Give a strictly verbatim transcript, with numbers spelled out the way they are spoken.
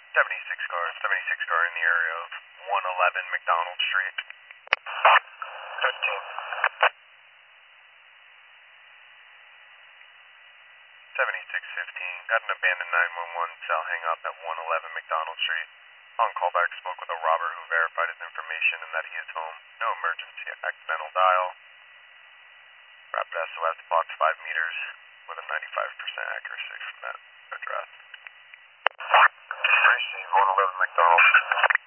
seventy-six car, seventy-six car in the area of one eleven McDonald Street. fifteen. seventy-six fifteen, got an abandoned nine one one cell hang up at one eleven McDonald Street. On callback, spoke with a robber who verified his information and that he is home. No emergency, accidental dial. Rapid S O S box five meters with a ninety-five percent accuracy from that address. Receive one eleven McDonald.